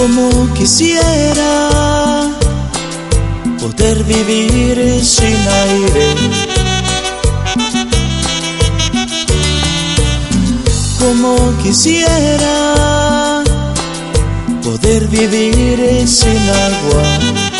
Como quisiera poder vivir sin aire, como quisiera poder vivir sin agua.